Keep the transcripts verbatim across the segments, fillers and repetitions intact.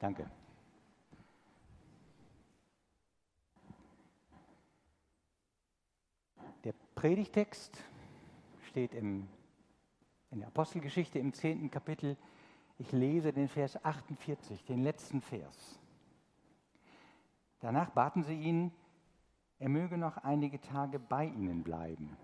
Danke. Der Predigtext steht im, in der Apostelgeschichte im zehnten Kapitel. Ich lese den Vers achtundvierzig, den letzten Vers. Danach baten sie ihn, er möge noch einige Tage bei ihnen bleiben.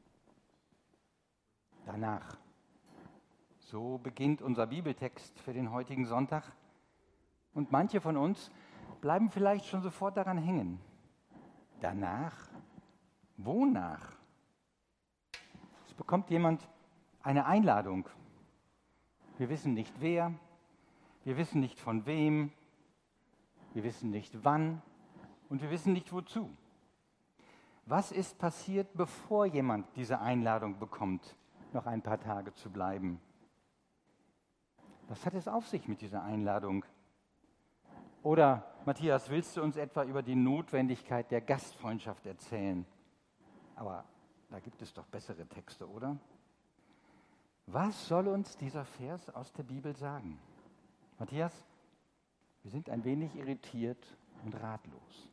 Danach. So beginnt unser Bibeltext für den heutigen Sonntag. Und manche von uns bleiben vielleicht schon sofort daran hängen. Danach? Wonach? Es bekommt jemand eine Einladung. Wir wissen nicht wer, wir wissen nicht von wem, wir wissen nicht wann und wir wissen nicht wozu. Was ist passiert, bevor jemand diese Einladung bekommt, noch ein paar Tage zu bleiben? Was hat es auf sich mit dieser Einladung? Oder, Matthias, willst du uns etwa über die Notwendigkeit der Gastfreundschaft erzählen? Aber da gibt es doch bessere Texte, oder? Was soll uns dieser Vers aus der Bibel sagen? Matthias, wir sind ein wenig irritiert und ratlos.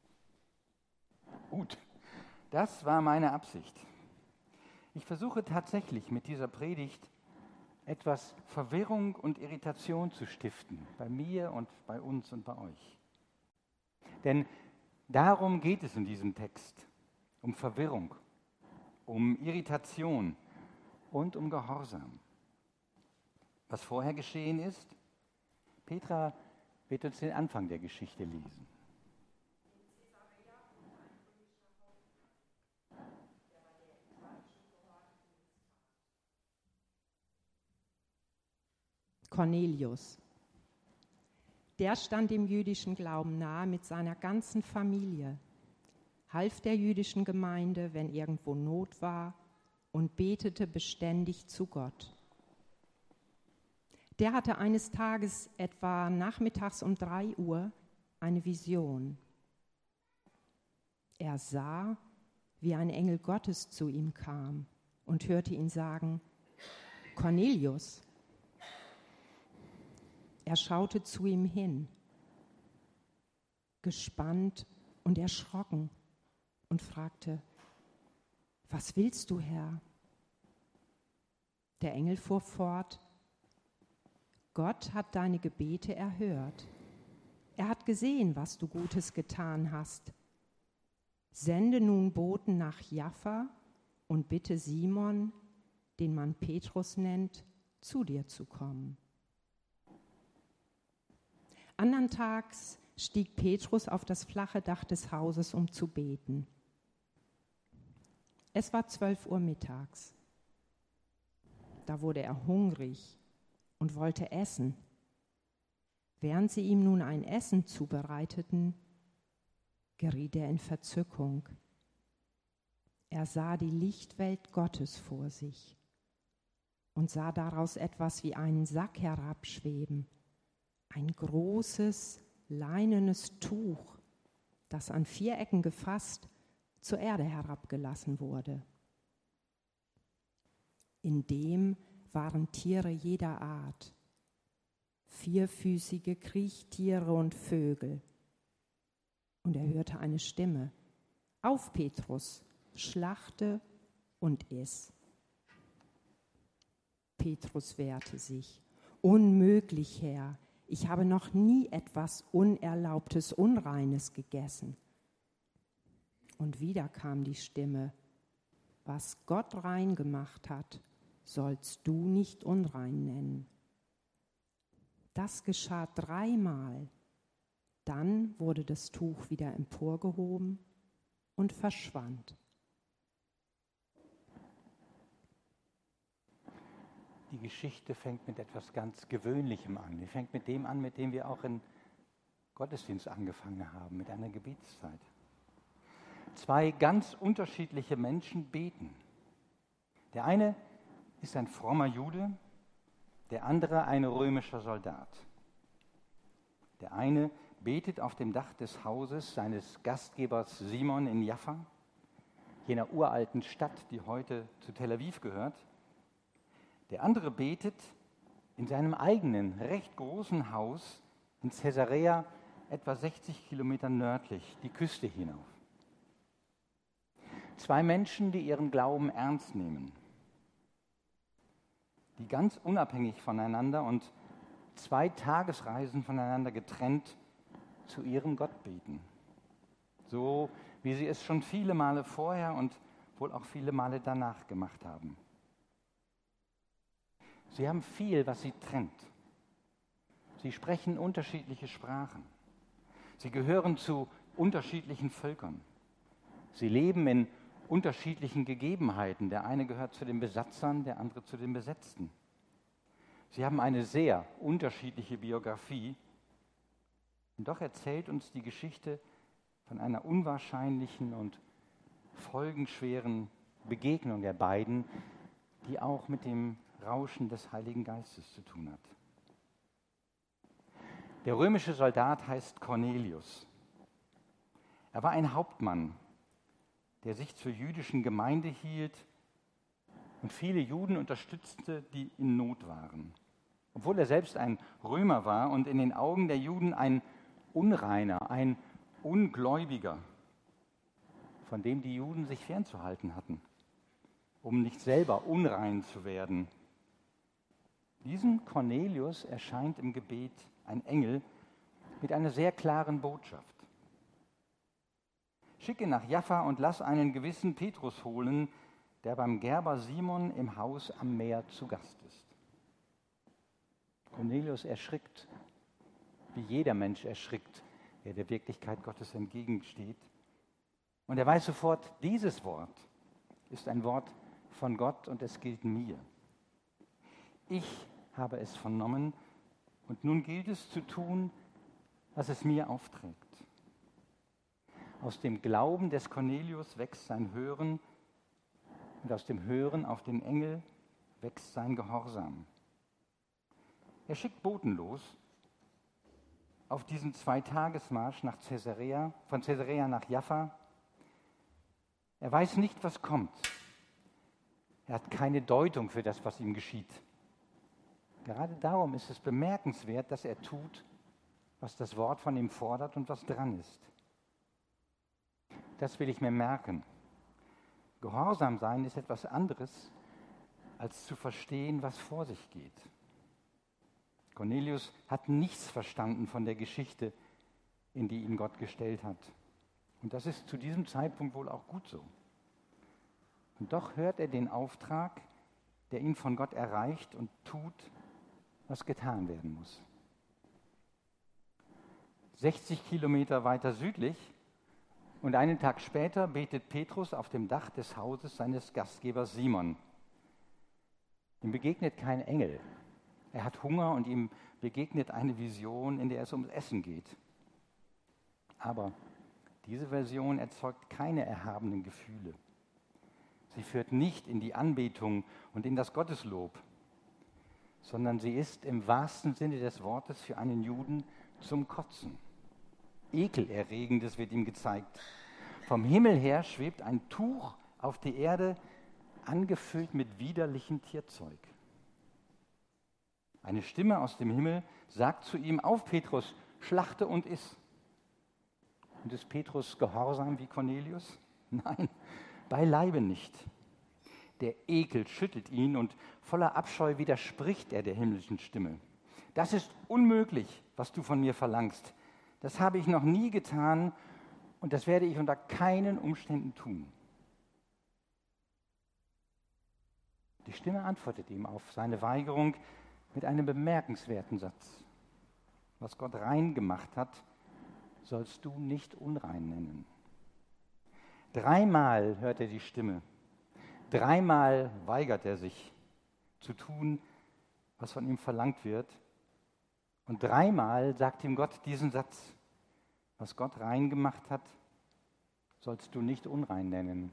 Gut, das war meine Absicht. Ich versuche tatsächlich mit dieser Predigt etwas Verwirrung und Irritation zu stiften, bei mir und bei uns und bei euch. Denn darum geht es in diesem Text, um Verwirrung, um Irritation und um Gehorsam. Was vorher geschehen ist, Petra wird uns den Anfang der Geschichte lesen. Cornelius. Der stand dem jüdischen Glauben nahe mit seiner ganzen Familie, half der jüdischen Gemeinde, wenn irgendwo Not war, und betete beständig zu Gott. Der hatte eines Tages etwa nachmittags um drei Uhr eine Vision. Er sah, wie ein Engel Gottes zu ihm kam und hörte ihn sagen: Cornelius. Er schaute zu ihm hin, gespannt und erschrocken, und fragte: Was willst du, Herr? Der Engel fuhr fort: Gott hat deine Gebete erhört. Er hat gesehen, was du Gutes getan hast. Sende nun Boten nach Jaffa und bitte Simon, den man Petrus nennt, zu dir zu kommen. Andern Tags stieg Petrus auf das flache Dach des Hauses, um zu beten. Es war zwölf Uhr mittags. Da wurde er hungrig und wollte essen. Während sie ihm nun ein Essen zubereiteten, geriet er in Verzückung. Er sah die Lichtwelt Gottes vor sich und sah daraus etwas wie einen Sack herabschweben. Ein großes, leinenes Tuch, das an vier Ecken gefasst zur Erde herabgelassen wurde. In dem waren Tiere jeder Art, vierfüßige Kriechtiere und Vögel. Und er hörte eine Stimme: Auf, Petrus, schlachte und iss. Petrus wehrte sich: Unmöglich, Herr. Ich habe noch nie etwas Unerlaubtes, Unreines gegessen. Und wieder kam die Stimme: Was Gott rein gemacht hat, sollst du nicht unrein nennen. Das geschah dreimal. Dann wurde das Tuch wieder emporgehoben und verschwand. Die Geschichte fängt mit etwas ganz Gewöhnlichem an. Die fängt mit dem an, mit dem wir auch in Gottesdienst angefangen haben, mit einer Gebetszeit. Zwei ganz unterschiedliche Menschen beten. Der eine ist ein frommer Jude, der andere ein römischer Soldat. Der eine betet auf dem Dach des Hauses seines Gastgebers Simon in Jaffa, jener uralten Stadt, die heute zu Tel Aviv gehört. Der andere betet in seinem eigenen, recht großen Haus in Caesarea, etwa sechzig Kilometer nördlich, die Küste hinauf. Zwei Menschen, die ihren Glauben ernst nehmen, die ganz unabhängig voneinander und zwei Tagesreisen voneinander getrennt zu ihrem Gott beten. So wie sie es schon viele Male vorher und wohl auch viele Male danach gemacht haben. Sie haben viel, was sie trennt. Sie sprechen unterschiedliche Sprachen. Sie gehören zu unterschiedlichen Völkern. Sie leben in unterschiedlichen Gegebenheiten. Der eine gehört zu den Besatzern, der andere zu den Besetzten. Sie haben eine sehr unterschiedliche Biografie. Und doch erzählt uns die Geschichte von einer unwahrscheinlichen und folgenschweren Begegnung der beiden, die auch mit dem Rauschen des Heiligen Geistes zu tun hat. Der römische Soldat heißt Cornelius. Er war ein Hauptmann, der sich zur jüdischen Gemeinde hielt und viele Juden unterstützte, die in Not waren. Obwohl er selbst ein Römer war und in den Augen der Juden ein Unreiner, ein Ungläubiger, von dem die Juden sich fernzuhalten hatten, um nicht selber unrein zu werden. Diesem Cornelius erscheint im Gebet ein Engel mit einer sehr klaren Botschaft. Schicke nach Jaffa und lass einen gewissen Petrus holen, der beim Gerber Simon im Haus am Meer zu Gast ist. Cornelius erschrickt, wie jeder Mensch erschrickt, der der Wirklichkeit Gottes entgegensteht. Und er weiß sofort, dieses Wort ist ein Wort von Gott und es gilt mir. Ich habe es vernommen und nun gilt es zu tun, was es mir aufträgt. Aus dem Glauben des Cornelius wächst sein Hören und aus dem Hören auf den Engel wächst sein Gehorsam. Er schickt Boten los auf diesen Zweitagesmarsch nach Caesarea, von Caesarea nach Jaffa. Er weiß nicht, was kommt. Er hat keine Deutung für das, was ihm geschieht. Gerade darum ist es bemerkenswert, dass er tut, was das Wort von ihm fordert und was dran ist. Das will ich mir merken. Gehorsam sein ist etwas anderes, als zu verstehen, was vor sich geht. Cornelius hat nichts verstanden von der Geschichte, in die ihn Gott gestellt hat. Und das ist zu diesem Zeitpunkt wohl auch gut so. Und doch hört er den Auftrag, der ihn von Gott erreicht und tut, was getan werden muss. sechzig Kilometer weiter südlich und einen Tag später betet Petrus auf dem Dach des Hauses seines Gastgebers Simon. Ihm begegnet kein Engel. Er hat Hunger und ihm begegnet eine Vision, in der es ums Essen geht. Aber diese Version erzeugt keine erhabenen Gefühle. Sie führt nicht in die Anbetung und in das Gotteslob, sondern sie ist im wahrsten Sinne des Wortes für einen Juden zum Kotzen. Ekelerregendes wird ihm gezeigt. Vom Himmel her schwebt ein Tuch auf die Erde, angefüllt mit widerlichem Tierzeug. Eine Stimme aus dem Himmel sagt zu ihm: Auf, Petrus, schlachte und iss. Und ist Petrus gehorsam wie Cornelius? Nein, beileibe nicht. Der Ekel schüttelt ihn und voller Abscheu widerspricht er der himmlischen Stimme. Das ist unmöglich, was du von mir verlangst. Das habe ich noch nie getan und das werde ich unter keinen Umständen tun. Die Stimme antwortet ihm auf seine Weigerung mit einem bemerkenswerten Satz. Was Gott rein gemacht hat, sollst du nicht unrein nennen. Dreimal hört er die Stimme. Dreimal weigert er sich zu tun, was von ihm verlangt wird. Und dreimal sagt ihm Gott diesen Satz: Was Gott rein gemacht hat, sollst du nicht unrein nennen.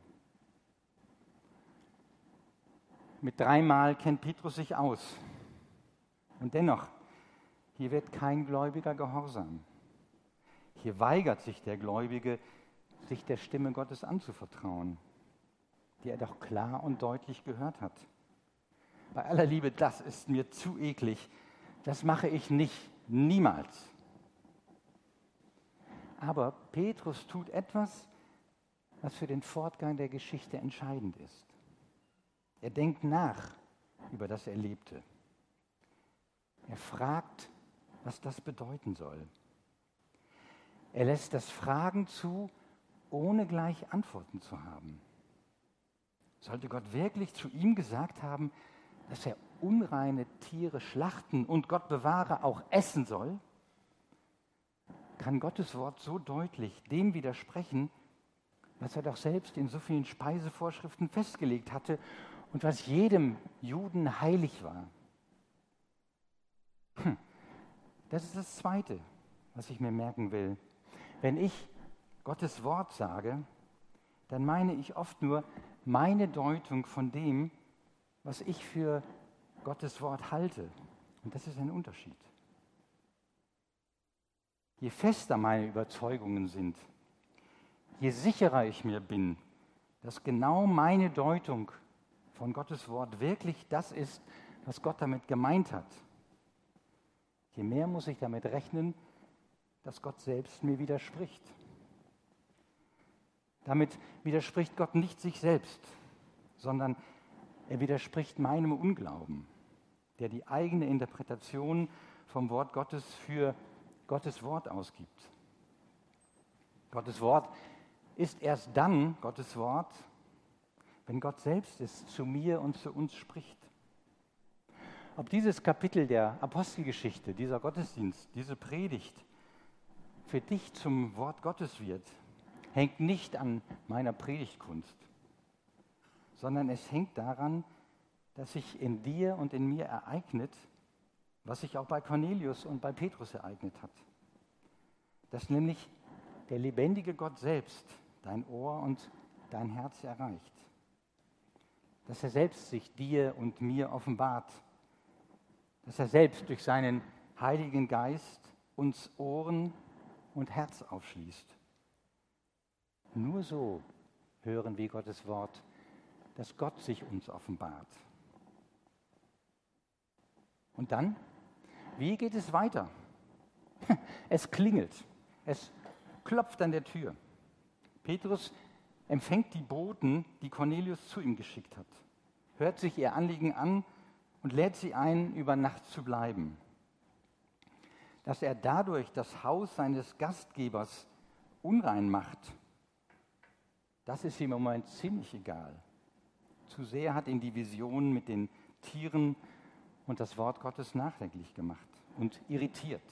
Mit dreimal kennt Petrus sich aus. Und dennoch, hier wird kein Gläubiger gehorsam. Hier weigert sich der Gläubige, sich der Stimme Gottes anzuvertrauen, die er doch klar und deutlich gehört hat. Bei aller Liebe, das ist mir zu eklig. Das mache ich nicht, niemals. Aber Petrus tut etwas, was für den Fortgang der Geschichte entscheidend ist. Er denkt nach über das Erlebte. Er fragt, was das bedeuten soll. Er lässt das Fragen zu, ohne gleich Antworten zu haben. Sollte Gott wirklich zu ihm gesagt haben, dass er unreine Tiere schlachten und Gott bewahre auch essen soll? Kann Gottes Wort so deutlich dem widersprechen, was er doch selbst in so vielen Speisevorschriften festgelegt hatte und was jedem Juden heilig war? Hm. Das ist das Zweite, was ich mir merken will. Wenn ich Gottes Wort sage, dann meine ich oft nur meine Deutung von dem, was ich für Gottes Wort halte. Und das ist ein Unterschied. Je fester meine Überzeugungen sind, je sicherer ich mir bin, dass genau meine Deutung von Gottes Wort wirklich das ist, was Gott damit gemeint hat, je mehr muss ich damit rechnen, dass Gott selbst mir widerspricht. Damit widerspricht Gott nicht sich selbst, sondern er widerspricht meinem Unglauben, der die eigene Interpretation vom Wort Gottes für Gottes Wort ausgibt. Gottes Wort ist erst dann Gottes Wort, wenn Gott selbst es zu mir und zu uns spricht. Ob dieses Kapitel der Apostelgeschichte, dieser Gottesdienst, diese Predigt für dich zum Wort Gottes wird, hängt nicht an meiner Predigtkunst, sondern es hängt daran, dass sich in dir und in mir ereignet, was sich auch bei Cornelius und bei Petrus ereignet hat. Dass nämlich der lebendige Gott selbst dein Ohr und dein Herz erreicht. Dass er selbst sich dir und mir offenbart. Dass er selbst durch seinen Heiligen Geist uns Ohren und Herz aufschließt. Nur so hören wir Gottes Wort, dass Gott sich uns offenbart. Und dann, wie geht es weiter? Es klingelt, es klopft an der Tür. Petrus empfängt die Boten, die Cornelius zu ihm geschickt hat, hört sich ihr Anliegen an und lädt sie ein, über Nacht zu bleiben. Dass er dadurch das Haus seines Gastgebers unrein macht, das ist ihm im Moment ziemlich egal. Zu sehr hat ihn die Vision mit den Tieren und das Wort Gottes nachdenklich gemacht und irritiert.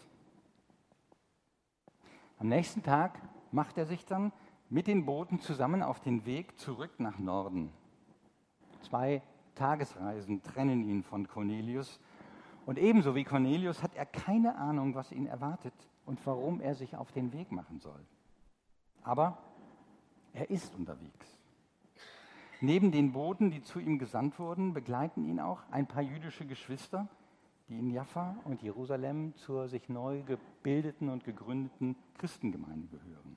Am nächsten Tag macht er sich dann mit den Boten zusammen auf den Weg zurück nach Norden. Zwei Tagesreisen trennen ihn von Cornelius. Und ebenso wie Cornelius hat er keine Ahnung, was ihn erwartet und warum er sich auf den Weg machen soll. Aber er ist unterwegs. Neben den Boten, die zu ihm gesandt wurden, begleiten ihn auch ein paar jüdische Geschwister, die in Jaffa und Jerusalem zur sich neu gebildeten und gegründeten Christengemeinde gehören.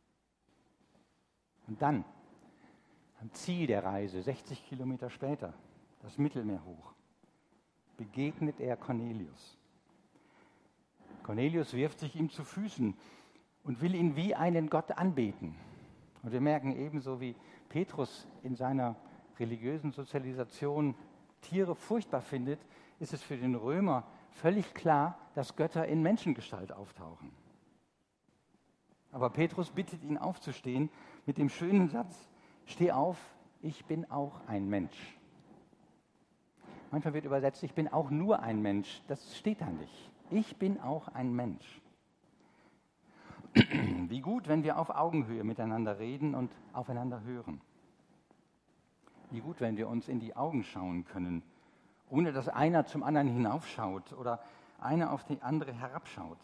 Und dann, am Ziel der Reise, sechzig Kilometer später, das Mittelmeer hoch, begegnet er Cornelius. Cornelius wirft sich ihm zu Füßen und will ihn wie einen Gott anbeten. Und wir merken ebenso wie Petrus in seiner religiösen Sozialisation Tiere furchtbar findet, ist es für den Römer völlig klar, dass Götter in Menschengestalt auftauchen. Aber Petrus bittet ihn aufzustehen mit dem schönen Satz: Steh auf, ich bin auch ein Mensch. Manchmal wird übersetzt, ich bin auch nur ein Mensch. Das steht da nicht. Ich bin auch ein Mensch. Wie gut, wenn wir auf Augenhöhe miteinander reden und aufeinander hören. Wie gut, wenn wir uns in die Augen schauen können, ohne dass einer zum anderen hinaufschaut oder einer auf die andere herabschaut.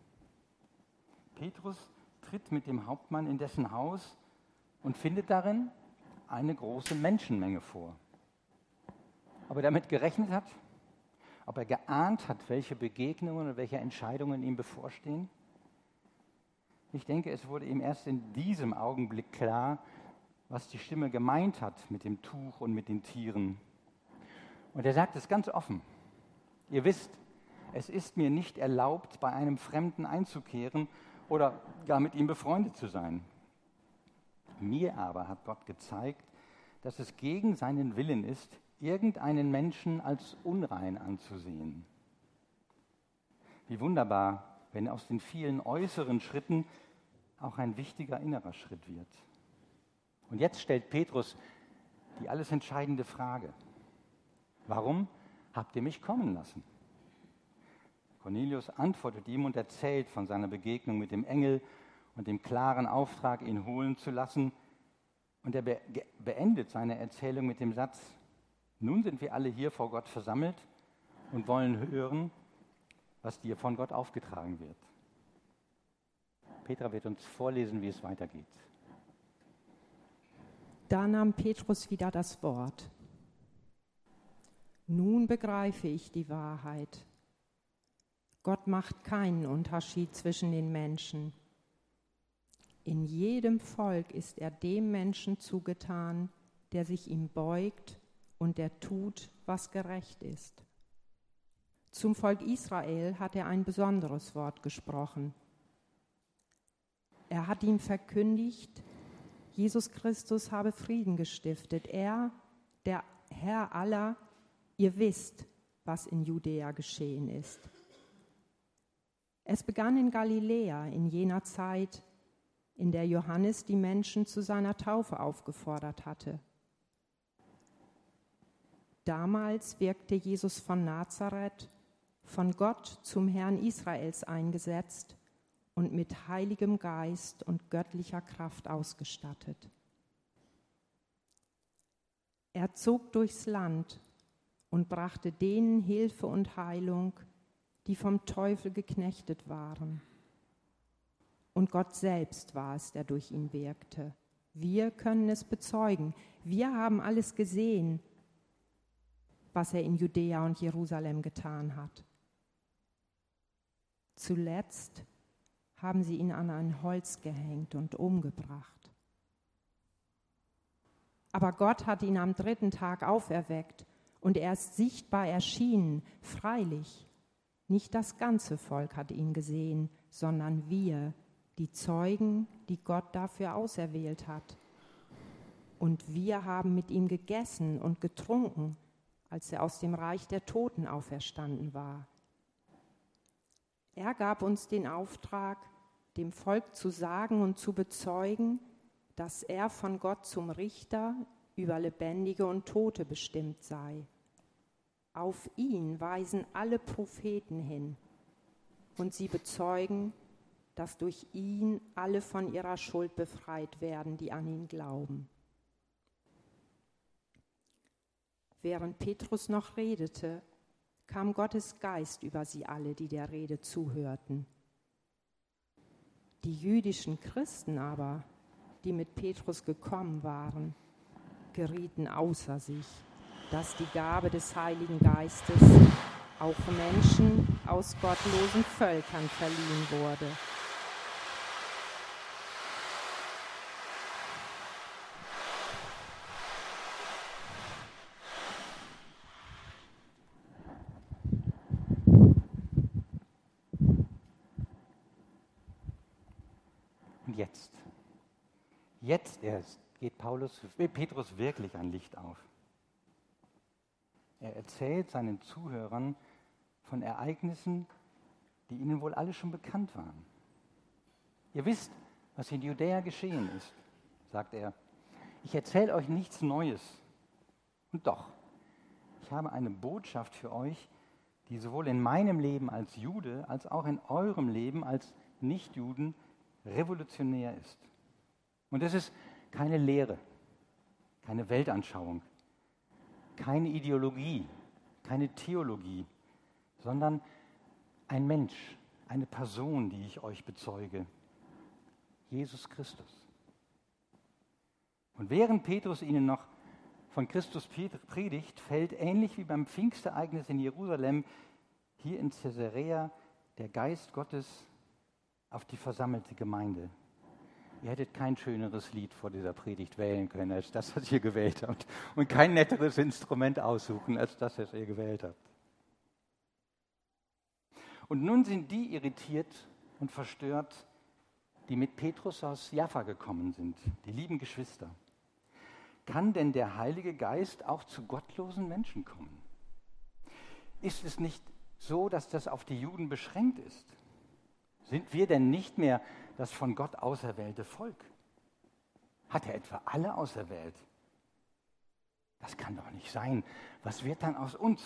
Petrus tritt mit dem Hauptmann in dessen Haus und findet darin eine große Menschenmenge vor. Ob er damit gerechnet hat, ob er geahnt hat, welche Begegnungen und welche Entscheidungen ihm bevorstehen. Ich denke, es wurde ihm erst in diesem Augenblick klar, was die Stimme gemeint hat mit dem Tuch und mit den Tieren. Und er sagt es ganz offen. Ihr wisst, es ist mir nicht erlaubt, bei einem Fremden einzukehren oder gar mit ihm befreundet zu sein. Mir aber hat Gott gezeigt, dass es gegen seinen Willen ist, irgendeinen Menschen als unrein anzusehen. Wie wunderbar, wenn aus den vielen äußeren Schritten auch ein wichtiger innerer Schritt wird. Und jetzt stellt Petrus die alles entscheidende Frage: Warum habt ihr mich kommen lassen? Cornelius antwortet ihm und erzählt von seiner Begegnung mit dem Engel und dem klaren Auftrag, ihn holen zu lassen. Und er be- beendet seine Erzählung mit dem Satz: Nun sind wir alle hier vor Gott versammelt und wollen hören, was dir von Gott aufgetragen wird. Petra wird uns vorlesen, wie es weitergeht. Da nahm Petrus wieder das Wort. Nun begreife ich die Wahrheit. Gott macht keinen Unterschied zwischen den Menschen. In jedem Volk ist er dem Menschen zugetan, der sich ihm beugt und der tut, was gerecht ist. Zum Volk Israel hat er ein besonderes Wort gesprochen. Er hat ihm verkündigt, Jesus Christus habe Frieden gestiftet. Er, der Herr aller, ihr wisst, was in Judäa geschehen ist. Es begann in Galiläa in jener Zeit, in der Johannes die Menschen zu seiner Taufe aufgefordert hatte. Damals wirkte Jesus von Nazareth, von Gott zum Herrn Israels eingesetzt und mit Heiligem Geist und göttlicher Kraft ausgestattet. Er zog durchs Land und brachte denen Hilfe und Heilung, die vom Teufel geknechtet waren. Und Gott selbst war es, der durch ihn wirkte. Wir können es bezeugen. Wir haben alles gesehen, was er in Judäa und Jerusalem getan hat. Zuletzt haben sie ihn an ein Holz gehängt und umgebracht. Aber Gott hat ihn am dritten Tag auferweckt und er ist sichtbar erschienen. Freilich, nicht das ganze Volk hat ihn gesehen, sondern wir, die Zeugen, die Gott dafür auserwählt hat. Und wir haben mit ihm gegessen und getrunken, als er aus dem Reich der Toten auferstanden war. Er gab uns den Auftrag, dem Volk zu sagen und zu bezeugen, dass er von Gott zum Richter über Lebendige und Tote bestimmt sei. Auf ihn weisen alle Propheten hin und sie bezeugen, dass durch ihn alle von ihrer Schuld befreit werden, die an ihn glauben. Während Petrus noch redete, kam Gottes Geist über sie alle, die der Rede zuhörten. Die jüdischen Christen aber, die mit Petrus gekommen waren, gerieten außer sich, dass die Gabe des Heiligen Geistes auch Menschen aus gottlosen Völkern verliehen wurde. Und jetzt, jetzt erst geht Paulus, Petrus wirklich ein Licht auf. Er erzählt seinen Zuhörern von Ereignissen, die ihnen wohl alle schon bekannt waren. Ihr wisst, was in Judäa geschehen ist, sagt er. Ich erzähle euch nichts Neues. Und doch, ich habe eine Botschaft für euch, die sowohl in meinem Leben als Jude als auch in eurem Leben als Nichtjuden revolutionär ist. Und es ist keine Lehre, keine Weltanschauung, keine Ideologie, keine Theologie, sondern ein Mensch, eine Person, die ich euch bezeuge, Jesus Christus. Und während Petrus ihnen noch von Christus predigt, fällt ähnlich wie beim Pfingstereignis in Jerusalem hier in Caesarea der Geist Gottes auf die versammelte Gemeinde. Ihr hättet kein schöneres Lied vor dieser Predigt wählen können, als das, was ihr gewählt habt. Und kein netteres Instrument aussuchen, als das, was ihr gewählt habt. Und nun sind die irritiert und verstört, die mit Petrus aus Jaffa gekommen sind, die lieben Geschwister. Kann denn der Heilige Geist auch zu gottlosen Menschen kommen? Ist es nicht so, dass das auf die Juden beschränkt ist? Sind wir denn nicht mehr das von Gott auserwählte Volk? Hat er etwa alle auserwählt? Das kann doch nicht sein. Was wird dann aus uns?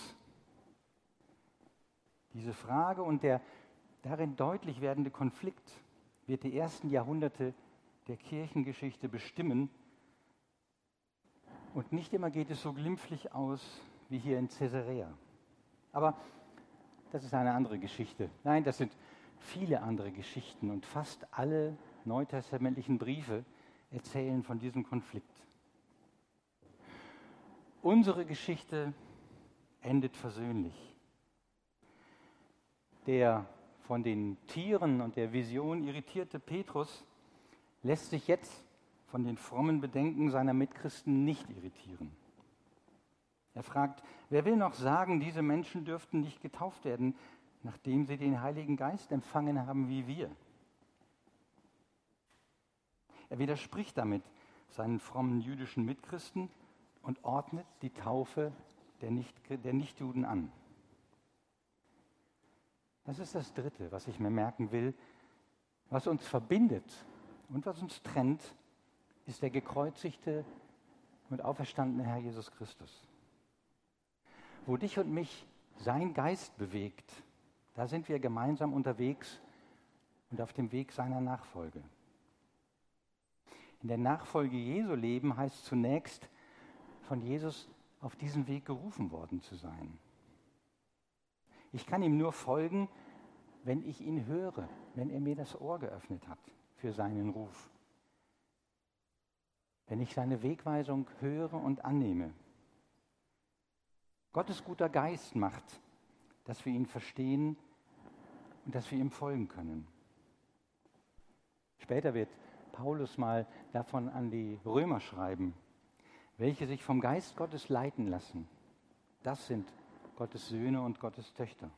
Diese Frage und der darin deutlich werdende Konflikt wird die ersten Jahrhunderte der Kirchengeschichte bestimmen. Und nicht immer geht es so glimpflich aus wie hier in Caesarea. Aber das ist eine andere Geschichte. Nein, das sind viele andere Geschichten und fast alle neutestamentlichen Briefe erzählen von diesem Konflikt. Unsere Geschichte endet versöhnlich. Der von den Tieren und der Vision irritierte Petrus lässt sich jetzt von den frommen Bedenken seiner Mitchristen nicht irritieren. Er fragt, wer will noch sagen, diese Menschen dürften nicht getauft werden, nachdem sie den Heiligen Geist empfangen haben wie wir? Er widerspricht damit seinen frommen jüdischen Mitchristen und ordnet die Taufe der Nicht- der Nichtjuden an. Das ist das Dritte, was ich mir merken will. Was uns verbindet und was uns trennt, ist der gekreuzigte und auferstandene Herr Jesus Christus. Wo dich und mich sein Geist bewegt, da sind wir gemeinsam unterwegs und auf dem Weg seiner Nachfolge. In der Nachfolge Jesu leben heißt zunächst, von Jesus auf diesen Weg gerufen worden zu sein. Ich kann ihm nur folgen, wenn ich ihn höre, wenn er mir das Ohr geöffnet hat für seinen Ruf. Wenn ich seine Wegweisung höre und annehme. Gottes guter Geist macht, dass wir ihn verstehen und dass wir ihm folgen können. Später wird Paulus mal davon an die Römer schreiben, welche sich vom Geist Gottes leiten lassen. Das sind Gottes Söhne und Gottes Töchter.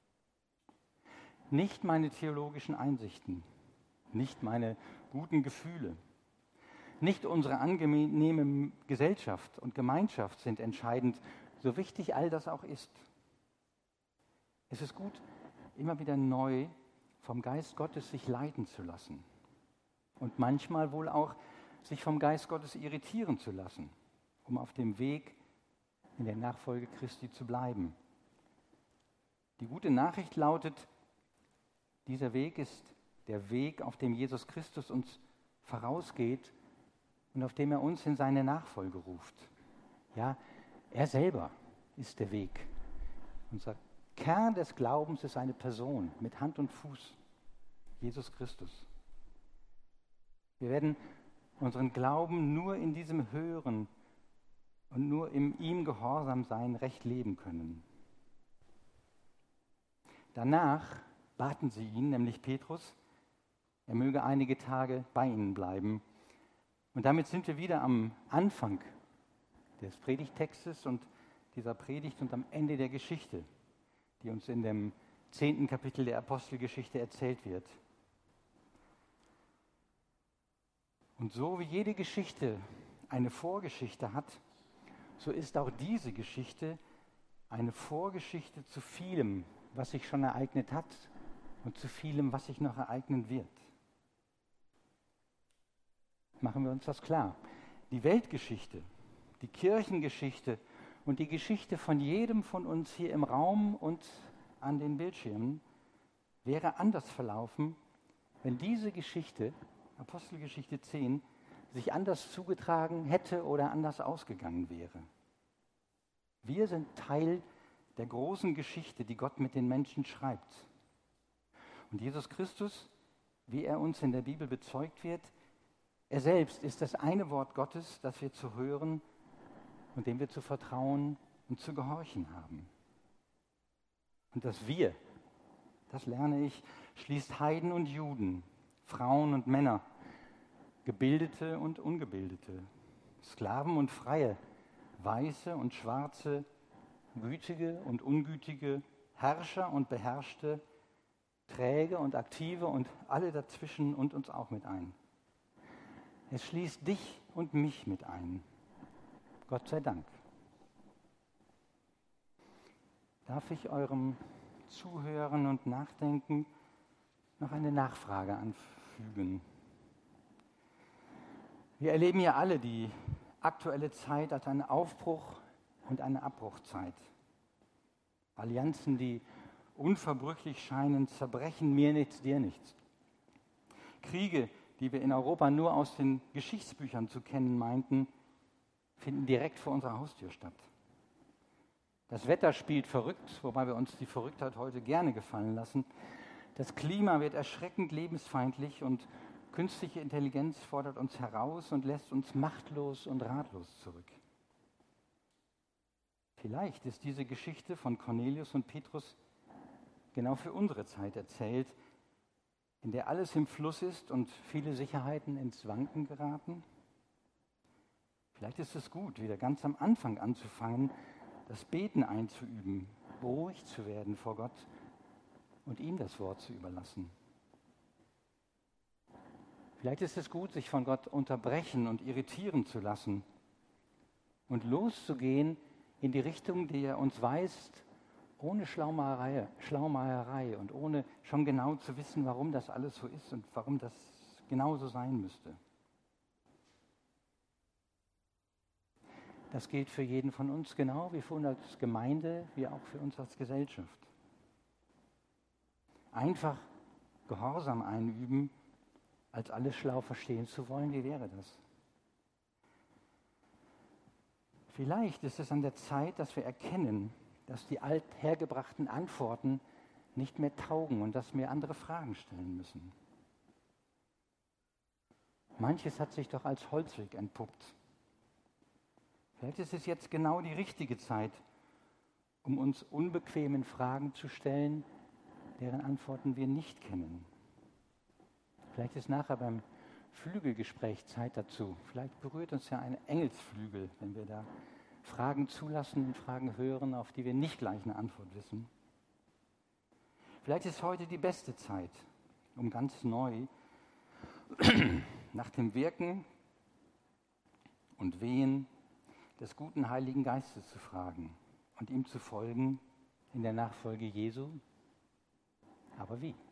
Nicht meine theologischen Einsichten, nicht meine guten Gefühle, nicht unsere angenehme Gesellschaft und Gemeinschaft sind entscheidend, so wichtig all das auch ist. Es ist gut, immer wieder neu vom Geist Gottes sich leiten zu lassen und manchmal wohl auch sich vom Geist Gottes irritieren zu lassen, um auf dem Weg in der Nachfolge Christi zu bleiben. Die gute Nachricht lautet, dieser Weg ist der Weg, auf dem Jesus Christus uns vorausgeht und auf dem er uns in seine Nachfolge ruft. Ja, er selber ist der Weg. Unser Kern des Glaubens ist eine Person mit Hand und Fuß, Jesus Christus. Wir werden unseren Glauben nur in diesem Hören und nur im ihm Gehorsam sein recht leben können. Danach baten sie ihn, nämlich Petrus, er möge einige Tage bei ihnen bleiben. Und damit sind wir wieder am Anfang des Predigttextes und dieser Predigt und am Ende der Geschichte, die uns in dem zehnten Kapitel der Apostelgeschichte erzählt wird. Und so wie jede Geschichte eine Vorgeschichte hat, so ist auch diese Geschichte eine Vorgeschichte zu vielem, was sich schon ereignet hat und zu vielem, was sich noch ereignen wird. Machen wir uns das klar. Die Weltgeschichte, die Kirchengeschichte und die Geschichte von jedem von uns hier im Raum und an den Bildschirmen wäre anders verlaufen, wenn diese Geschichte, Apostelgeschichte zehn, sich anders zugetragen hätte oder anders ausgegangen wäre. Wir sind Teil der großen Geschichte, die Gott mit den Menschen schreibt. Und Jesus Christus, wie er uns in der Bibel bezeugt wird, er selbst ist das eine Wort Gottes, das wir zu hören und dem wir zu vertrauen und zu gehorchen haben. Und das Wir, das lerne ich, schließt Heiden und Juden, Frauen und Männer, Gebildete und Ungebildete, Sklaven und Freie, Weiße und Schwarze, Gütige und Ungütige, Herrscher und Beherrschte, träge und aktive und alle dazwischen und uns auch mit ein. Es schließt dich und mich mit ein. Gott sei Dank. Darf ich eurem Zuhören und Nachdenken noch eine Nachfrage anfügen? Wir erleben ja alle die aktuelle Zeit als einen Aufbruch und eine Abbruchzeit. Allianzen, die unverbrüchlich scheinen, zerbrechen, mir nichts, dir nichts. Kriege, die wir in Europa nur aus den Geschichtsbüchern zu kennen meinten, finden direkt vor unserer Haustür statt. Das Wetter spielt verrückt, wobei wir uns die Verrücktheit heute gerne gefallen lassen. Das Klima wird erschreckend lebensfeindlich und künstliche Intelligenz fordert uns heraus und lässt uns machtlos und ratlos zurück. Vielleicht ist diese Geschichte von Cornelius und Petrus genau für unsere Zeit erzählt, in der alles im Fluss ist und viele Sicherheiten ins Wanken geraten. Vielleicht ist es gut, wieder ganz am Anfang anzufangen, das Beten einzuüben, beruhigt zu werden vor Gott und ihm das Wort zu überlassen. Vielleicht ist es gut, sich von Gott unterbrechen und irritieren zu lassen und loszugehen in die Richtung, die er uns weist, ohne Schlaumacherei, Schlaumeierei und ohne schon genau zu wissen, warum das alles so ist und warum das genau so sein müsste. Das gilt für jeden von uns genau wie für uns als Gemeinde, wie auch für uns als Gesellschaft. Einfach Gehorsam einüben, als alles schlau verstehen zu wollen, wie wäre das? Vielleicht ist es an der Zeit, dass wir erkennen, dass die althergebrachten Antworten nicht mehr taugen und dass wir andere Fragen stellen müssen. Manches hat sich doch als Holzweg entpuppt. Vielleicht ist es jetzt genau die richtige Zeit, um uns unbequemen Fragen zu stellen, deren Antworten wir nicht kennen. Vielleicht ist nachher beim Flügelgespräch Zeit dazu. Vielleicht berührt uns ja ein Engelsflügel, wenn wir da Fragen zulassen und Fragen hören, auf die wir nicht gleich eine Antwort wissen. Vielleicht ist heute die beste Zeit, um ganz neu nach dem Wirken und Wehen des guten Heiligen Geistes zu fragen und ihm zu folgen in der Nachfolge Jesu. Aber wie?